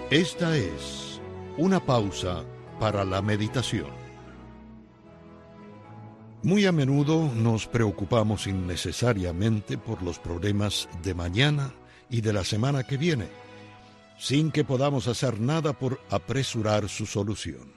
Esta es una pausa para la meditación. Muy a menudo nos preocupamos innecesariamente por los problemas de mañana y de la semana que viene, sin que podamos hacer nada por apresurar su solución.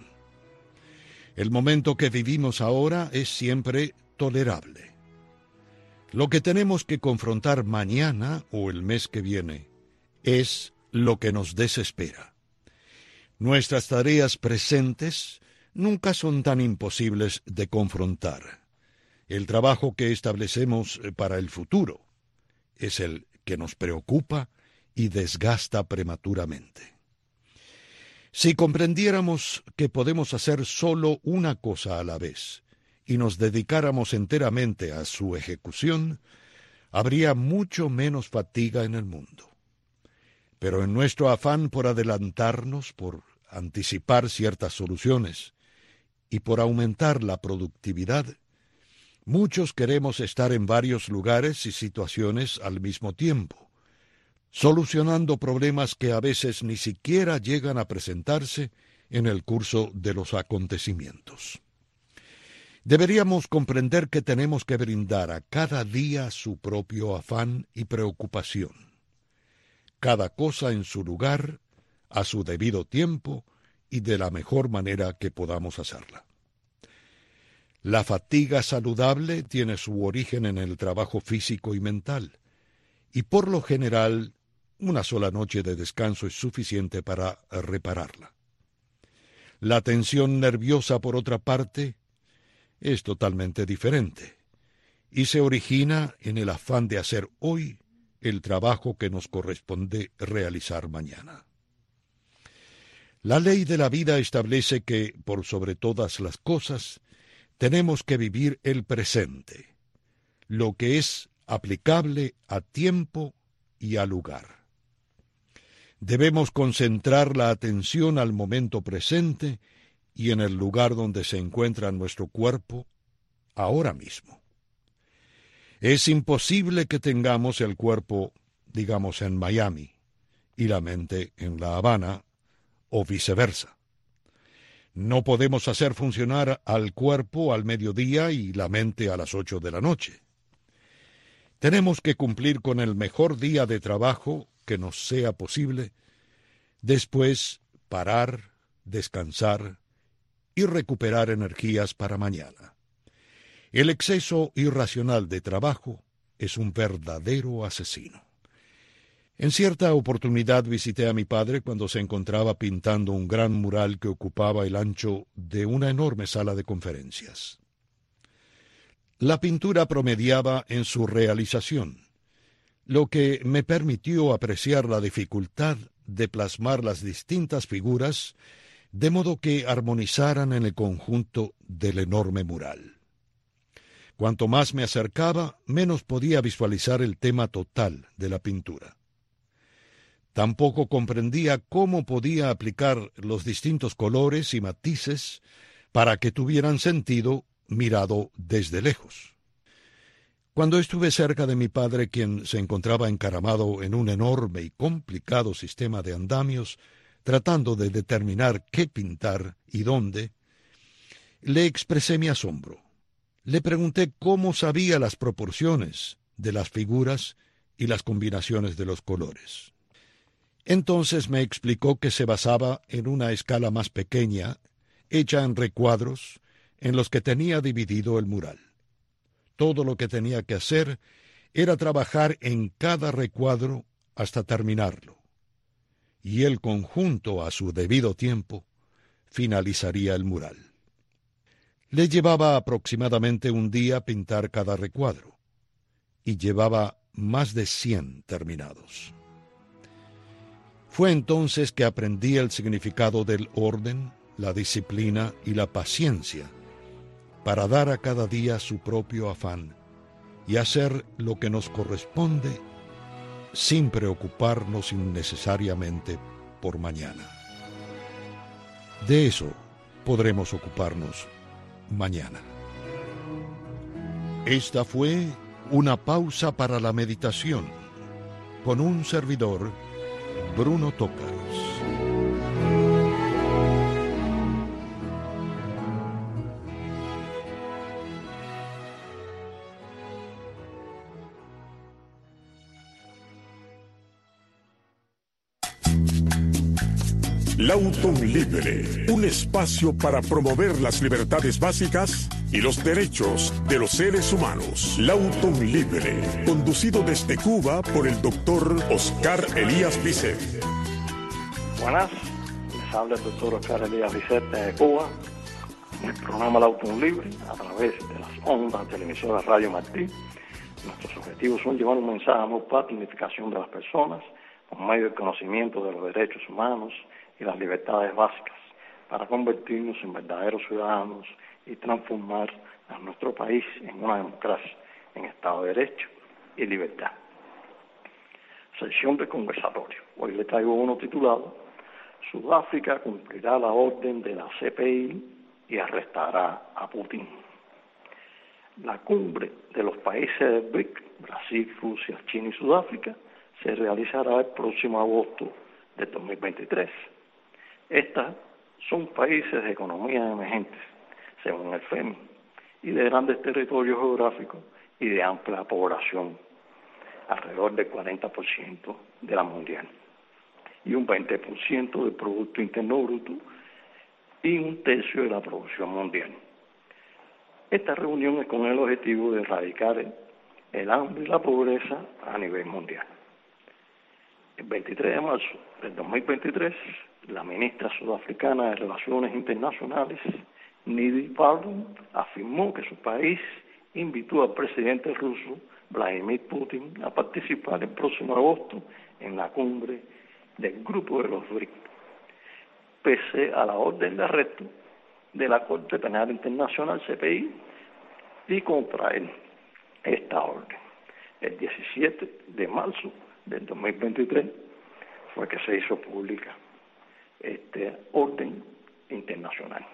El momento que vivimos ahora es siempre tolerable. Lo que tenemos que confrontar mañana o el mes que viene es lo que nos desespera. Nuestras tareas presentes nunca son tan imposibles de confrontar. El trabajo que establecemos para el futuro es el que nos preocupa y desgasta prematuramente. Si comprendiéramos que podemos hacer solo una cosa a la vez y nos dedicáramos enteramente a su ejecución, habría mucho menos fatiga en el mundo. Pero en nuestro afán por adelantarnos, por anticipar ciertas soluciones y por aumentar la productividad, muchos queremos estar en varios lugares y situaciones al mismo tiempo, solucionando problemas que a veces ni siquiera llegan a presentarse en el curso de los acontecimientos. Deberíamos comprender que tenemos que brindar a cada día su propio afán y preocupación. Cada cosa en su lugar, a su debido tiempo y de la mejor manera que podamos hacerla. La fatiga saludable tiene su origen en el trabajo físico y mental, y por lo general, una sola noche de descanso es suficiente para repararla. La tensión nerviosa, por otra parte, es totalmente diferente, y se origina en el afán de hacer hoy el trabajo que nos corresponde realizar mañana. La ley de la vida establece que, por sobre todas las cosas, tenemos que vivir el presente, lo que es aplicable a tiempo y a lugar. Debemos concentrar la atención al momento presente y en el lugar donde se encuentra nuestro cuerpo ahora mismo. Es imposible que tengamos el cuerpo, digamos, en Miami y la mente en La Habana, o viceversa. No podemos hacer funcionar al cuerpo al mediodía y la mente a las 8 de la noche. Tenemos que cumplir con el mejor día de trabajo que nos sea posible, después parar, descansar y recuperar energías para mañana. El exceso irracional de trabajo es un verdadero asesino. En cierta oportunidad visité a mi padre cuando se encontraba pintando un gran mural que ocupaba el ancho de una enorme sala de conferencias. La pintura promediaba en su realización, lo que me permitió apreciar la dificultad de plasmar las distintas figuras de modo que armonizaran en el conjunto del enorme mural. Cuanto más me acercaba, menos podía visualizar el tema total de la pintura. Tampoco comprendía cómo podía aplicar los distintos colores y matices para que tuvieran sentido mirado desde lejos. Cuando estuve cerca de mi padre, quien se encontraba encaramado en un enorme y complicado sistema de andamios, tratando de determinar qué pintar y dónde, le expresé mi asombro. Le pregunté cómo sabía las proporciones de las figuras y las combinaciones de los colores. Entonces me explicó que se basaba en una escala más pequeña, hecha en recuadros, en los que tenía dividido el mural. Todo lo que tenía que hacer era trabajar en cada recuadro hasta terminarlo, y el conjunto, a su debido tiempo, finalizaría el mural. Le llevaba aproximadamente un día pintar cada recuadro, y llevaba más de 100 terminados. Fue entonces que aprendí el significado del orden, la disciplina y la paciencia, para dar a cada día su propio afán y hacer lo que nos corresponde sin preocuparnos innecesariamente por mañana. De eso podremos ocuparnos mañana. Esta fue una pausa para la meditación con un servidor, Bruno Tócaros. Lauton Libre, un espacio para promover las libertades básicas y los derechos de los seres humanos. Lauton Libre, conducido desde Cuba por el doctor Oscar Elías Bisset. Buenas, les habla el doctor Oscar Elías Bisset de Cuba, en el programa Lauton Libre, a través de las ondas de la emisora Radio Martí. Nuestros objetivos son llevar un mensaje de amor, paz y dignificación de las personas, por medio del conocimiento de los derechos humanos y las libertades básicas, para convertirnos en verdaderos ciudadanos y transformar a nuestro país en una democracia, en Estado de Derecho y libertad. Sesión de conversatorio. Hoy le traigo uno titulado Sudáfrica cumplirá la orden de la CPI y arrestará a Putin. La cumbre de los países del BRIC, Brasil, Rusia, China y Sudáfrica, se realizará el próximo agosto de 2023. Estas son países de economías emergentes, según el FMI, y de grandes territorios geográficos y de amplia población, alrededor del 40% de la mundial, y un 20% del Producto Interno Bruto y un tercio de la producción mundial. Esta reunión es con el objetivo de erradicar el hambre y la pobreza a nivel mundial. El 23 de marzo del 2023, la ministra sudafricana de Relaciones Internacionales, Nidi Palum, afirmó que su país invitó al presidente ruso, Vladimir Putin, a participar el próximo agosto en la cumbre del Grupo de los BRIC, pese a la orden de arresto de la Corte Penal Internacional, CPI, y contraer esta orden. El 17 de marzo del 2023 fue que se hizo pública esta orden internacional.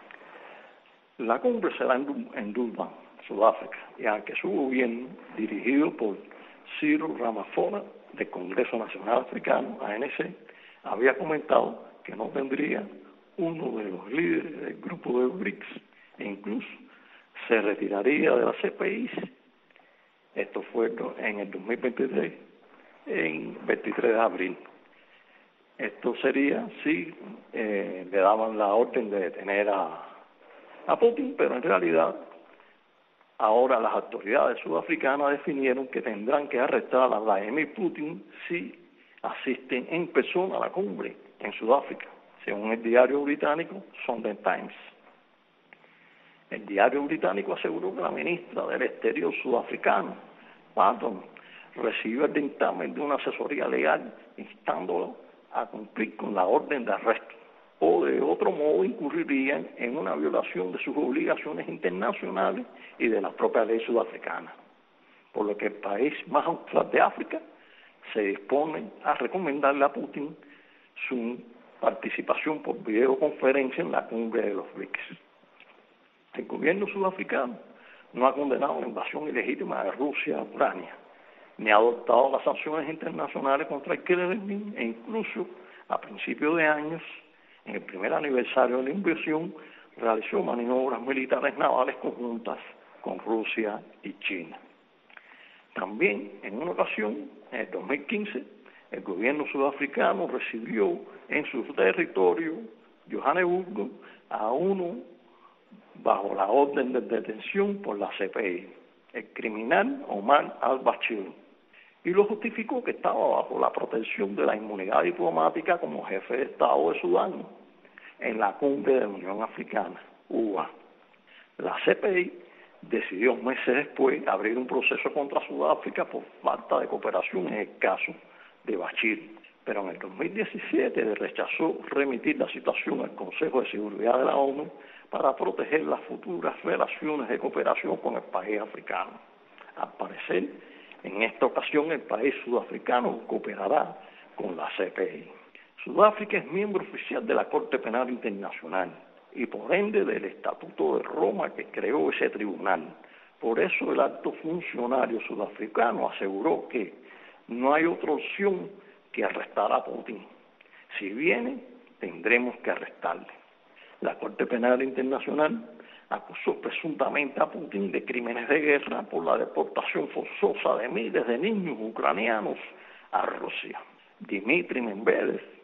La cumbre será en Durban, Sudáfrica, y aunque su gobierno, dirigido por Cyril Ramaphosa del Congreso Nacional Africano, ANC, había comentado que no tendría uno de los líderes del grupo de BRICS e incluso se retiraría de la CPI. Esto fue en el 2023, en 23 de abril. Esto sería si le daban la orden de detener a Putin, pero en realidad ahora las autoridades sudafricanas definieron que tendrán que arrestar a Vladimir Putin si asisten en persona a la cumbre en Sudáfrica, según el diario británico Sunday Times. El diario británico aseguró que la ministra del Exterior sudafricano, Patton, recibió el dictamen de una asesoría legal instándolo a cumplir con la orden de arresto, o de otro modo incurrirían en una violación de sus obligaciones internacionales y de la propia ley sudafricana, por lo que el país más austral de África se dispone a recomendarle a Putin su participación por videoconferencia en la cumbre de los BRICS. El gobierno sudafricano no ha condenado la invasión ilegítima de Rusia a Ucrania, ni ha adoptado las sanciones internacionales contra el Kremlin, e incluso a principios de años, en el primer aniversario de la invasión, realizó maniobras militares navales conjuntas con Rusia y China. También, en una ocasión, en el 2015, el gobierno sudafricano recibió en su territorio, Johannesburgo, a uno bajo la orden de detención por la CPI, el criminal Omar al-Bashir, y lo justificó que estaba bajo la protección de la inmunidad diplomática como jefe de Estado de Sudán en la cumbre de la Unión Africana, UA. La CPI decidió meses después abrir un proceso contra Sudáfrica por falta de cooperación en el caso de Bashir, pero en el 2017 rechazó remitir la situación al Consejo de Seguridad de la ONU para proteger las futuras relaciones de cooperación con el país africano. Al parecer, en esta ocasión el país sudafricano cooperará con la CPI. Sudáfrica es miembro oficial de la Corte Penal Internacional y por ende del Estatuto de Roma que creó ese tribunal. Por eso el alto funcionario sudafricano aseguró que no hay otra opción que arrestar a Putin. Si viene, tendremos que arrestarle. La Corte Penal Internacional acusó presuntamente a Putin de crímenes de guerra por la deportación forzosa de miles de niños ucranianos a Rusia. Dmitry Medvedev,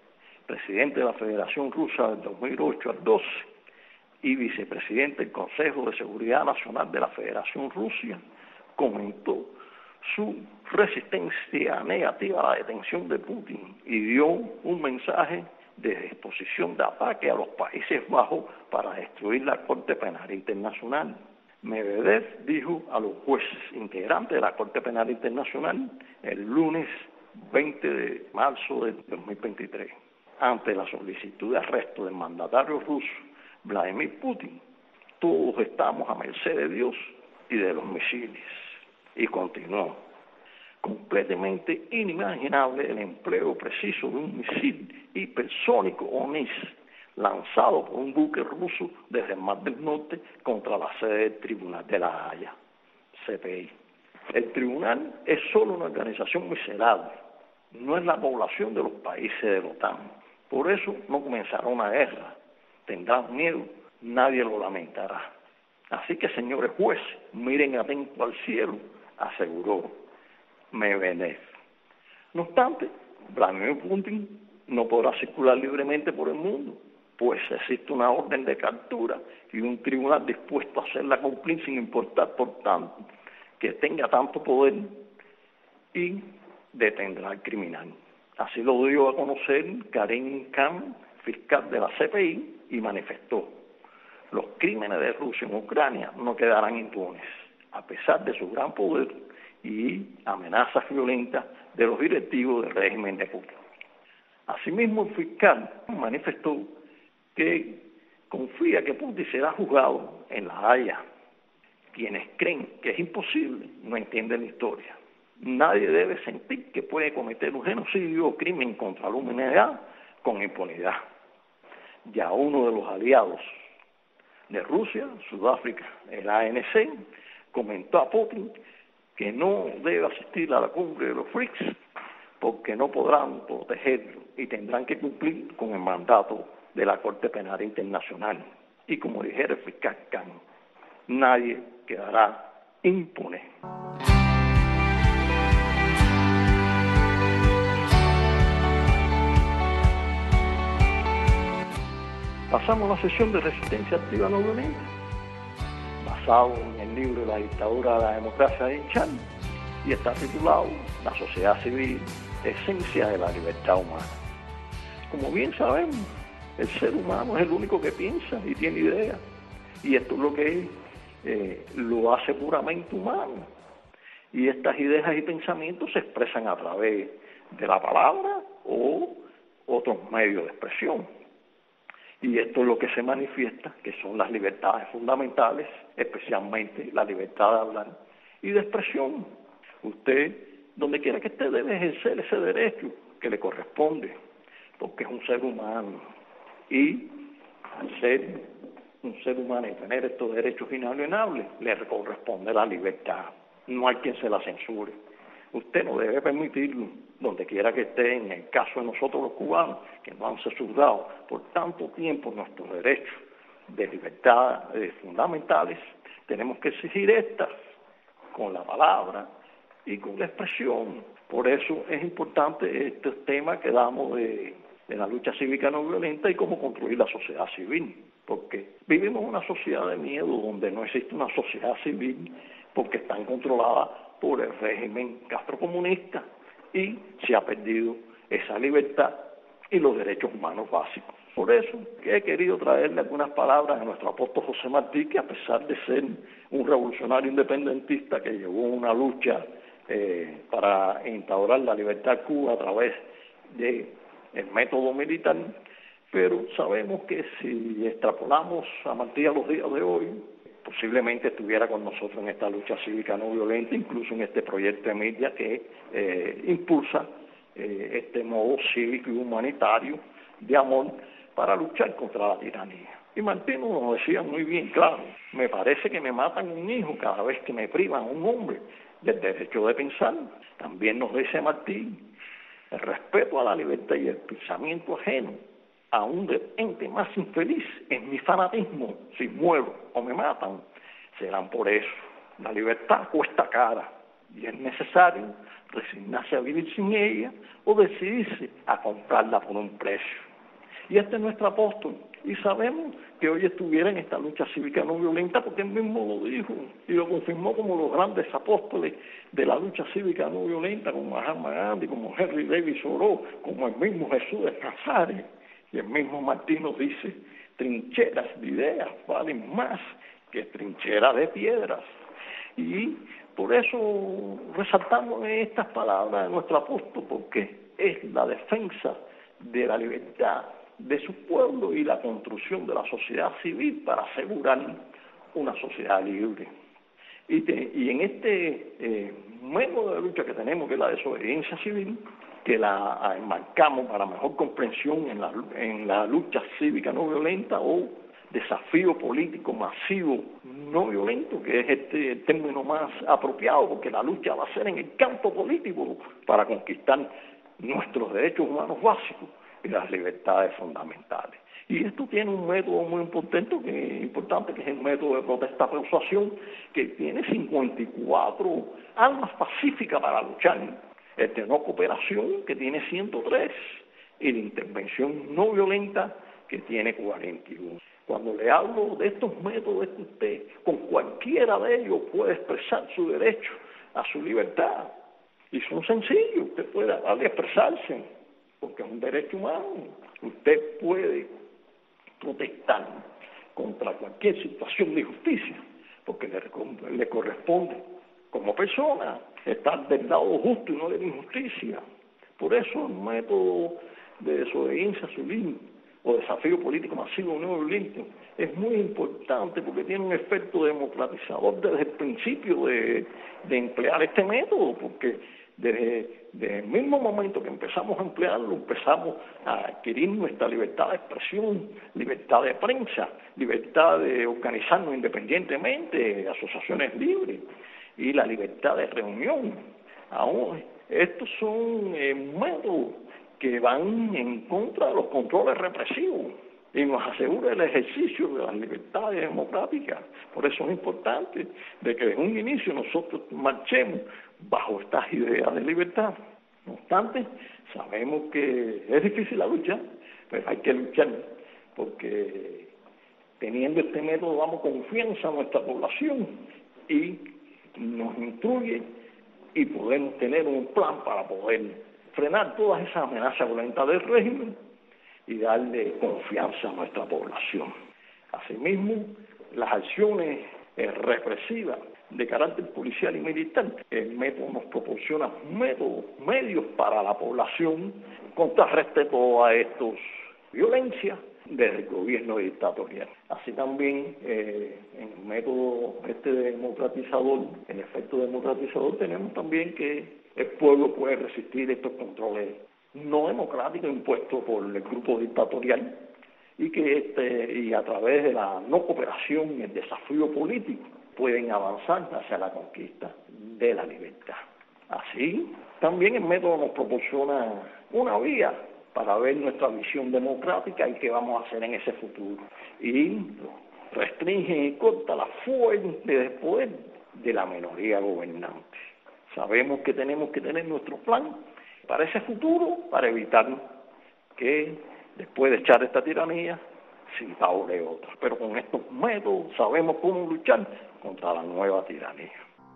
presidente de la Federación Rusa del 2008 al 12 y vicepresidente del Consejo de Seguridad Nacional de la Federación Rusa, comentó su resistencia negativa a la detención de Putin y dio un mensaje de disposición de ataque a los Países Bajos para destruir la Corte Penal Internacional. Medvedev dijo a los jueces integrantes de la Corte Penal Internacional el lunes 20 de marzo de 2023, ante la solicitud de arresto del mandatario ruso Vladimir Putin: todos estamos a merced de Dios y de los misiles. Y continuó: completamente inimaginable el empleo preciso de un misil hipersónico ONIS lanzado por un buque ruso desde el Mar del Norte contra la sede del Tribunal de la Haya, CPI. El tribunal es solo una organización miserable, no es la población de los países de la OTAN. Por eso no comenzará una guerra, tendrán miedo, nadie lo lamentará. Así que, señores jueces, miren atento al cielo, aseguró Medvedev. No obstante, Vladimir Putin no podrá circular libremente por el mundo, pues existe una orden de captura y un tribunal dispuesto a hacerla cumplir sin importar por tanto que tenga tanto poder, y detendrá al criminal. Así lo dio a conocer Karim Khan, fiscal de la CPI, y manifestó: los crímenes de Rusia en Ucrania no quedarán impunes, a pesar de su gran poder y amenazas violentas de los directivos del régimen de Putin. Asimismo, el fiscal manifestó que confía que Putin será juzgado en La Haya. Quienes creen que es imposible no entienden la historia. Nadie debe sentir que puede cometer un genocidio o crimen contra la humanidad con impunidad. Ya uno de los aliados de Rusia, Sudáfrica, el ANC, comentó a Putin que no debe asistir a la cumbre de los BRICS porque no podrán protegerlo y tendrán que cumplir con el mandato de la Corte Penal Internacional. Y como dijera el fiscal Khan, nadie quedará impune. Pasamos a la sesión de resistencia activa no violenta, basado en el libro La dictadura de la democracia de Chan, y está titulado La sociedad civil, esencia de la libertad humana. Como bien sabemos, el ser humano es el único que piensa y tiene ideas, y esto es lo que lo hace puramente humano. Y estas ideas y pensamientos se expresan a través de la palabra o otros medios de expresión. Y esto es lo que se manifiesta, que son las libertades fundamentales, especialmente la libertad de hablar y de expresión. Usted, donde quiera que esté, debe ejercer ese derecho que le corresponde, porque es un ser humano. Y al ser un ser humano y tener estos derechos inalienables, le corresponde la libertad. No hay quien se la censure. Usted no debe permitirlo, donde quiera que esté. En el caso de nosotros los cubanos, que nos han censurado por tanto tiempo nuestros derechos de libertad fundamentales, tenemos que exigir estas con la palabra y con la expresión. Por eso es importante este tema que damos de la lucha cívica no violenta y cómo construir la sociedad civil, porque vivimos una sociedad de miedo donde no existe una sociedad civil, porque están controladas por el régimen castrocomunista y se ha perdido esa libertad y los derechos humanos básicos. Por eso he querido traerle algunas palabras a nuestro apóstol José Martí, que a pesar de ser un revolucionario independentista que llevó una lucha para instaurar la libertad en Cuba a través del método militar, pero sabemos que si extrapolamos a Martí a los días de hoy, posiblemente estuviera con nosotros en esta lucha cívica no violenta, incluso en este proyecto de media que impulsa este modo cívico y humanitario de amor para luchar contra la tiranía. Y Martín nos decía muy bien claro: me parece que me matan un hijo cada vez que me privan a un hombre del derecho de pensar. También nos dice Martín: el respeto a la libertad y el pensamiento ajeno, aún del ente más infeliz, es mi fanatismo. Si muero o me matan, serán por eso. La libertad cuesta cara y es necesario resignarse a vivir sin ella o decidirse a comprarla por un precio. Y este es nuestro apóstol. Y sabemos que hoy estuviera en esta lucha cívica no violenta porque él mismo lo dijo y lo confirmó como los grandes apóstoles de la lucha cívica no violenta, como Mahatma Gandhi, como Henry David Thoreau, como el mismo Jesús de Nazaret. Y el mismo Martín nos dice, trincheras de ideas valen más que trincheras de piedras. Y por eso resaltamos estas palabras de nuestro apóstol, porque es la defensa de la libertad de su pueblo y la construcción de la sociedad civil para asegurar una sociedad libre. Y en este método de lucha que tenemos, que es la desobediencia civil, que la enmarcamos para mejor comprensión en la lucha cívica no violenta o desafío político masivo no violento, que es este el término más apropiado, porque la lucha va a ser en el campo político para conquistar nuestros derechos humanos básicos y las libertades fundamentales. Y esto tiene un método muy importante, que es el método de protesta-persuasión, que tiene 54 armas pacíficas para luchar. El de no cooperación, que tiene 103, y la intervención no violenta, que tiene 41. Cuando le hablo de estos métodos, es que usted con cualquiera de ellos puede expresar su derecho a su libertad. Y son sencillos, usted puede darle a expresarse, porque es un derecho humano. Usted puede protestar contra cualquier situación de injusticia, porque le corresponde como persona estar del lado justo y no de la injusticia. Por eso el método de desobediencia civil o desafío político masivo no violento es muy importante, porque tiene un efecto democratizador desde el principio de emplear este método, porque desde el mismo momento que empezamos a emplearlo, empezamos a adquirir nuestra libertad de expresión, libertad de prensa, libertad de organizarnos independientemente, asociaciones libres, y la libertad de reunión. Ahora, estos son métodos que van en contra de los controles represivos y nos asegura el ejercicio de las libertades democráticas. Por eso es importante de que desde un inicio nosotros marchemos bajo estas ideas de libertad. No obstante, sabemos que es difícil la lucha, pero hay que luchar, porque teniendo este método damos confianza a nuestra población y nos instruye y podemos tener un plan para poder frenar todas esas amenazas violentas del régimen y darle confianza a nuestra población. Asimismo, las acciones represivas de carácter policial y militar, el método nos proporciona medios para la población contrarreste todas estas violencias desde el gobierno dictatorial. Así también en el método democratizador, en efecto democratizador, tenemos también que el pueblo puede resistir estos controles no democráticos impuestos por el grupo dictatorial y que y a través de la no cooperación y el desafío político pueden avanzar hacia la conquista de la libertad. Así, también el método nos proporciona una vía para ver nuestra visión democrática y qué vamos a hacer en ese futuro. Y restringe y corta la fuente de poder de la minoría gobernante. Sabemos que tenemos que tener nuestro plan para ese futuro, para evitar que después de echar esta tiranía se instaure otra. Pero con estos métodos sabemos cómo luchar contra la nueva tiranía.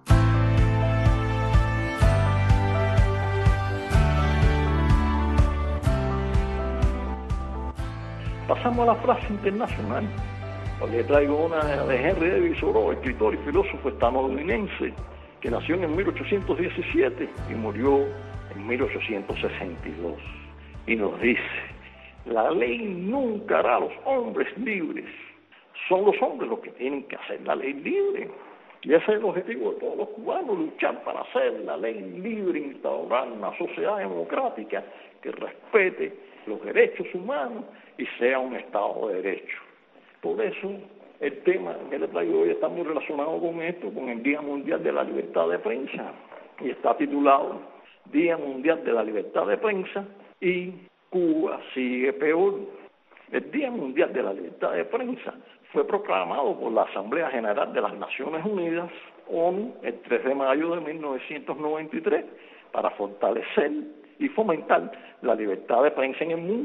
Pasamos a la frase internacional. Hoy le traigo una de Henry David Thoreau, escritor y filósofo estadounidense, que nació en 1817 y murió en 1862. Y nos dice, la ley nunca hará a los hombres libres. Son los hombres los que tienen que hacer la ley libre. Y ese es el objetivo de todos los cubanos, luchar para hacer la ley libre, instaurar una sociedad democrática que respete los derechos humanos y sea un Estado de Derecho. Por eso el tema que le traigo hoy está muy relacionado con esto, con el Día Mundial de la Libertad de Prensa, y está titulado Día Mundial de la Libertad de Prensa y Cuba sigue peor. El Día Mundial de la Libertad de Prensa fue proclamado por la Asamblea General de las Naciones Unidas, ONU, el 3 de mayo de 1993, para fortalecer y fomentar la libertad de prensa en el mundo.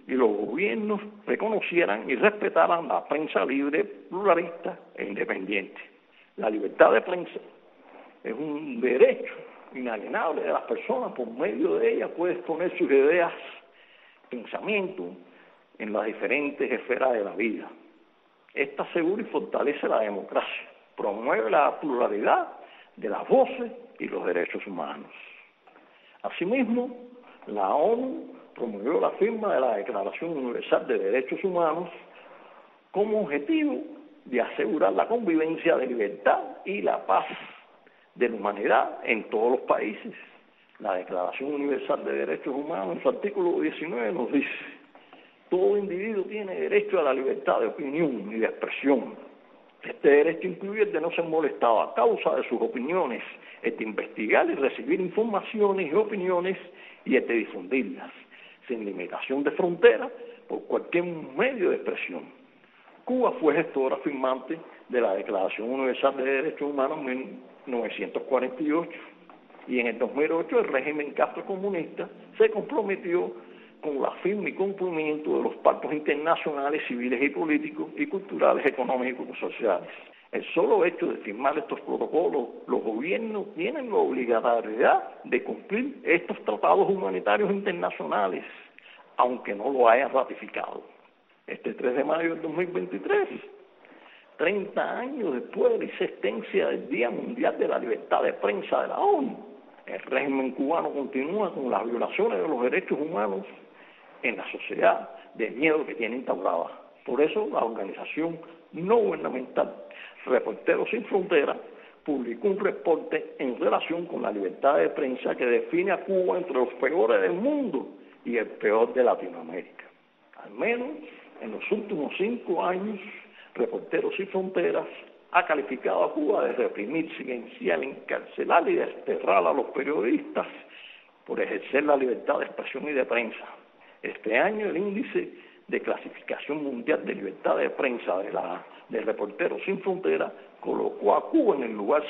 y los gobiernos reconocieran y respetaran la prensa libre, pluralista e independiente. La libertad de prensa es un derecho inalienable de las personas. Por medio de ella puede exponer sus ideas, pensamientos en las diferentes esferas de la vida. Esta asegura y fortalece la democracia, promueve la pluralidad de las voces y los derechos humanos. Asimismo, la ONU promovió la firma de la Declaración Universal de Derechos Humanos como objetivo de asegurar la convivencia de libertad y la paz de la humanidad en todos los países. La Declaración Universal de Derechos Humanos, en su artículo 19, nos dice: todo individuo tiene derecho a la libertad de opinión y de expresión. Este derecho incluye el de no ser molestado a causa de sus opiniones, el de investigar y recibir informaciones y opiniones y el de difundirlas, sin limitación de frontera, por cualquier medio de expresión. Cuba fue gestora firmante de la Declaración Universal de Derechos Humanos en 1948 y en el 2008 el régimen castrocomunista se comprometió con la firma y cumplimiento de los pactos internacionales civiles y políticos y culturales, económicos y sociales. El solo hecho de firmar estos protocolos, los gobiernos tienen la obligatoriedad de cumplir estos tratados humanitarios internacionales, aunque no lo hayan ratificado. Este 3 de mayo del 2023, 30 años después de la existencia del Día Mundial de la Libertad de Prensa de la ONU, el régimen cubano continúa con las violaciones de los derechos humanos en la sociedad de miedo que tiene instaurada. Por eso la organización no gubernamental Reporteros Sin Fronteras publicó un reporte en relación con la libertad de prensa que define a Cuba entre los peores del mundo y el peor de Latinoamérica. Al menos en los últimos 5 años, Reporteros Sin Fronteras ha calificado a Cuba de reprimir, silenciar, encarcelar y desterrar a los periodistas por ejercer la libertad de expresión y de prensa. Este año el índice de clasificación mundial de libertad de prensa de Reporteros Sin Fronteras colocó a Cuba en el lugar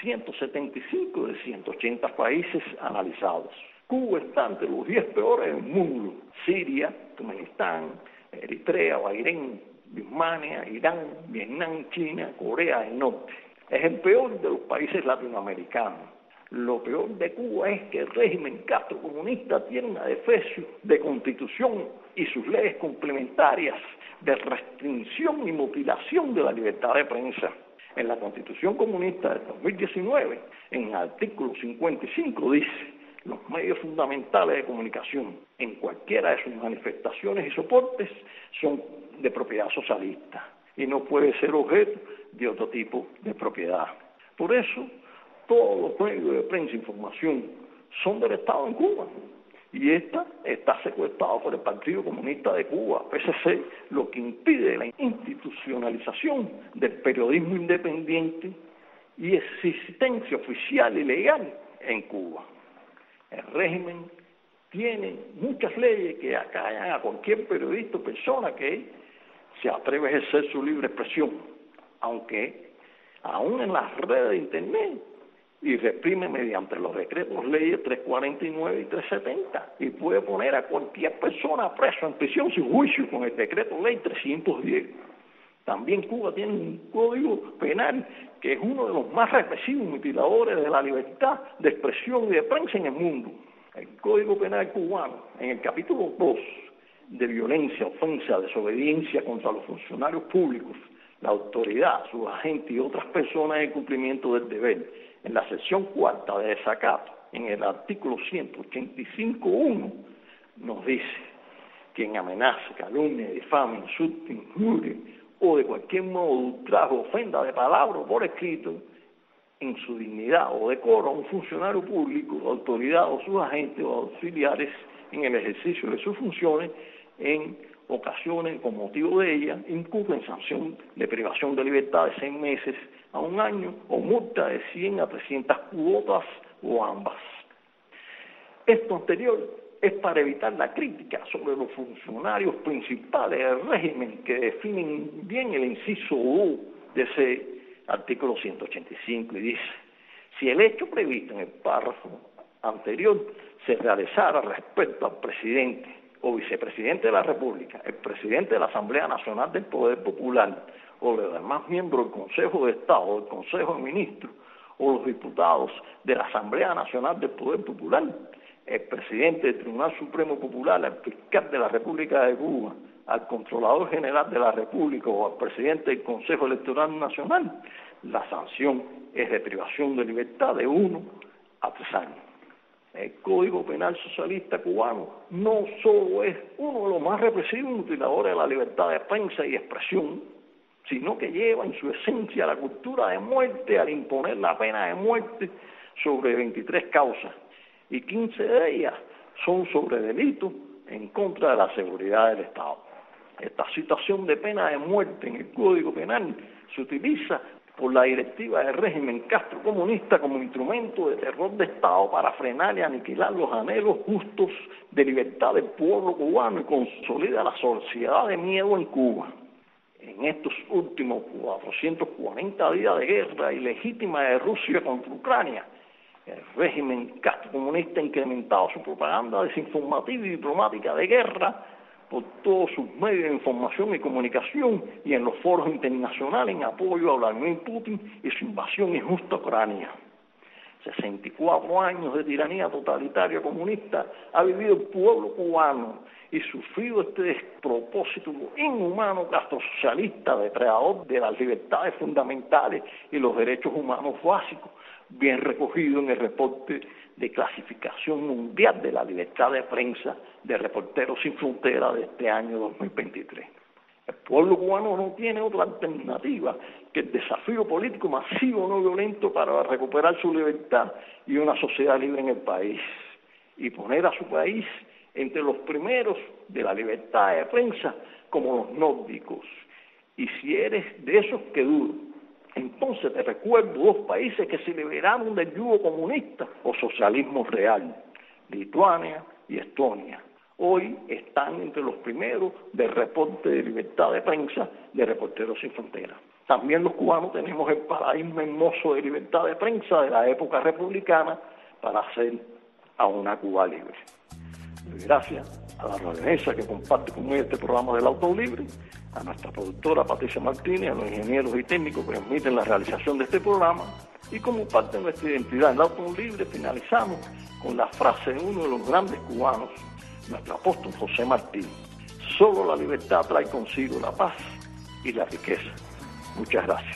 175 de 180 países analizados. Cuba está entre los 10 peores del mundo: Siria, Turkmenistán, Eritrea, Bahrein, Birmania, Irán, Vietnam, China, Corea del Norte. Es el peor de los países latinoamericanos. Lo peor de Cuba es que el régimen castrocomunista tiene un adefesio de constitución y sus leyes complementarias de restricción y mutilación de la libertad de prensa. En la Constitución Comunista del 2019, en el artículo 55 dice: los medios fundamentales de comunicación en cualquiera de sus manifestaciones y soportes son de propiedad socialista y no puede ser objeto de otro tipo de propiedad. Por eso, todos los medios de prensa e información son del Estado en Cuba y esta está secuestrado por el Partido Comunista de Cuba, PCC, lo que impide la institucionalización del periodismo independiente y existencia oficial y legal en Cuba. El régimen tiene muchas leyes que acallan a cualquier periodista o persona que se atreve a ejercer su libre expresión, aunque aún en las redes de Internet, y reprime mediante los decretos leyes 349 y 370 y puede poner a cualquier persona preso en prisión sin juicio con el decreto ley 310. También Cuba tiene un código penal que es uno de los más represivos mutiladores de la libertad de expresión y de prensa en el mundo. El Código Penal cubano, en el capítulo 2 de violencia, ofensa, desobediencia contra los funcionarios públicos, la autoridad, sus agentes y otras personas en cumplimiento del deber, en la sección 4 de desacato, en el artículo 185.1, nos dice: quien amenace, calumnie, difame, insulte, injurie o de cualquier modo ultraje, ofenda de palabra o por escrito en su dignidad o decoro a un funcionario público, autoridad o sus agentes o auxiliares en el ejercicio de sus funciones, en ocasiones, con motivo de ella, incurren sanción de privación de libertad de 6 meses a 1 año o multa de 100 a 300 cuotas o ambas. Esto anterior es para evitar la crítica sobre los funcionarios principales del régimen que definen bien el inciso 2 de ese artículo 185 y dice: si el hecho previsto en el párrafo anterior se realizara respecto al presidente o vicepresidente de la República, el presidente de la Asamblea Nacional del Poder Popular, o los demás miembros del Consejo de Estado, o del Consejo de Ministros, o los diputados de la Asamblea Nacional del Poder Popular, el presidente del Tribunal Supremo Popular, al fiscal de la República de Cuba, al Controlador General de la República o al presidente del Consejo Electoral Nacional, la sanción es de privación de libertad de 1 a 3 años. El Código Penal Socialista Cubano no solo es uno de los más represivos y mutiladores de la libertad de prensa y expresión, sino que lleva en su esencia la cultura de muerte al imponer la pena de muerte sobre 23 causas, y 15 de ellas son sobre delitos en contra de la seguridad del Estado. Esta situación de pena de muerte en el Código Penal se utiliza por la directiva del régimen castrocomunista como instrumento de terror de Estado para frenar y aniquilar los anhelos justos de libertad del pueblo cubano y consolida la sociedad de miedo en Cuba. En estos últimos 440 días de guerra ilegítima de Rusia contra Ucrania, el régimen castrocomunista ha incrementado su propaganda desinformativa y diplomática de guerra por todos sus medios de información y comunicación y en los foros internacionales en apoyo a Vladimir Putin y su invasión injusta a Ucrania. 64 años de tiranía totalitaria comunista ha vivido el pueblo cubano y sufrido este despropósito inhumano castrosocialista, depredador de las libertades fundamentales y los derechos humanos básicos, bien recogido en el reporte de clasificación mundial de la libertad de prensa de Reporteros Sin Fronteras de este año 2023. El pueblo cubano no tiene otra alternativa que el desafío político masivo no violento para recuperar su libertad y una sociedad libre en el país, y poner a su país entre los primeros de la libertad de prensa como los nórdicos. Y si eres de esos que dudan, entonces te recuerdo 2 países que se liberaron del yugo comunista o socialismo real, Lituania y Estonia. Hoy están entre los primeros del reporte de libertad de prensa de Reporteros Sin Fronteras. También los cubanos tenemos el paradigma hermoso de libertad de prensa de la época republicana para hacer a una Cuba libre. Gracias a la radioaudiencia que comparte conmigo este programa del Auto Libre, a nuestra productora Patricia Martínez, a los ingenieros y técnicos que permiten la realización de este programa, y como parte de nuestra identidad en el Auto Libre finalizamos con la frase de uno de los grandes cubanos, nuestro apóstol José Martí: solo la libertad trae consigo la paz y la riqueza. Muchas gracias.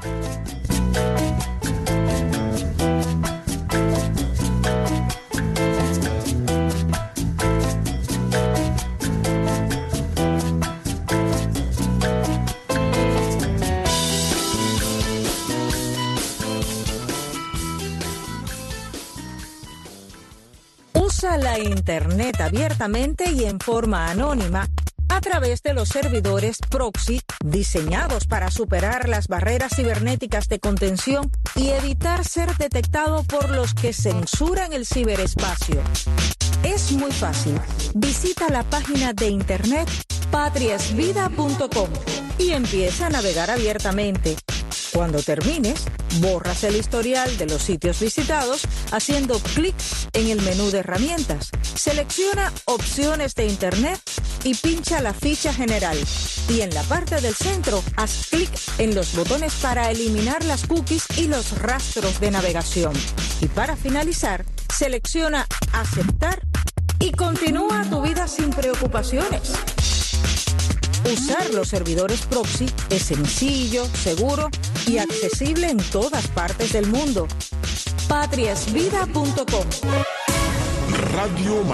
Usa la Internet abiertamente y en forma anónima a través de los servidores proxy diseñados para superar las barreras cibernéticas de contención y evitar ser detectado por los que censuran el ciberespacio. Es muy fácil. Visita la página de internet patriasvida.com y empieza a navegar abiertamente. Cuando termines, borras el historial de los sitios visitados haciendo clic en el menú de herramientas. Selecciona opciones de Internet y pincha la ficha general. Y en la parte del centro, haz clic en los botones para eliminar las cookies y los rastros de navegación. Y para finalizar, selecciona aceptar y continúa tu vida sin preocupaciones. Usar los servidores proxy es sencillo, seguro y accesible en todas partes del mundo. patriasvida.com. Radio